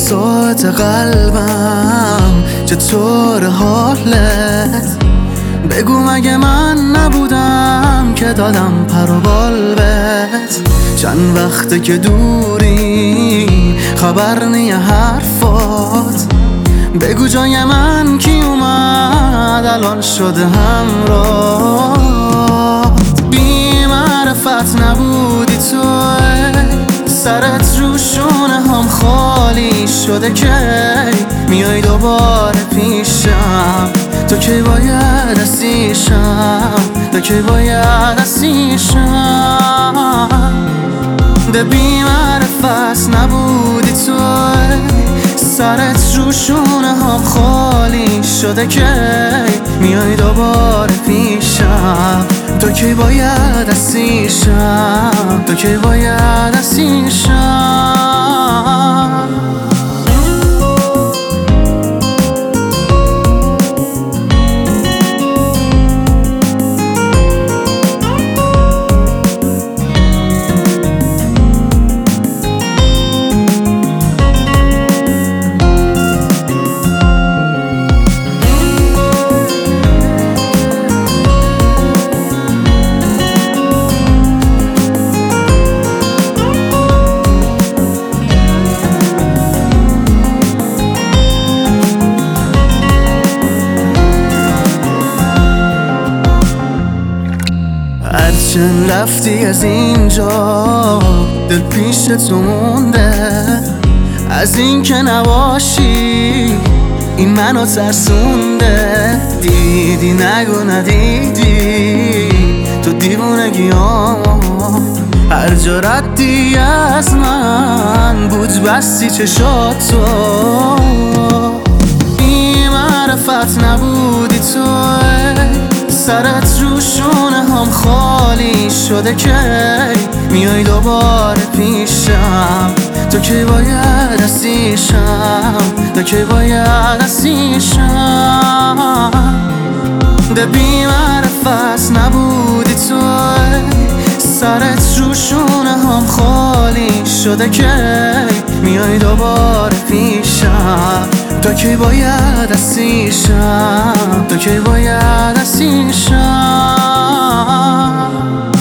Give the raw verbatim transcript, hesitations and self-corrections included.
ساعت قلبم چطور حالت؟ بگو مگه من نبودم که دادم پر و بال بهت؟ چند وقته که دوری خبر نیه حرفات. بگو جای من کی اومد الان شده همراه. بی معرفت نبودی تو، سرت رو شونه هم خالی شده که میای دوباره پیشم. تو کی باید اسیشم، تو کی باید اسیشم. ده بی معرفت نبودی تو، سرت رو شونه هم خالی شده که میای دوباره پیشم. تو کی باید اسیشم، تو کی باید اسیشم. هرچند رفتی از اینجا دل پیش تو مونده. از این که نباشی این منو ترسونده. دیدی نگو ندیدی تو دیوونگیامو، هر جا ردی از من بود بستی چشاتو. بی معرفت نبودی تو، سرت رو شونه هم خالی شده که میای دوباره پیشم. تو کی باید اسیشم، تو کی باید اسیشم. ده بی معرفت نبودی تو، سرت رو شونه هم خالی شده که میای دوباره پیشم. تو کی باید اسیشم، تو کی باید اسیشم.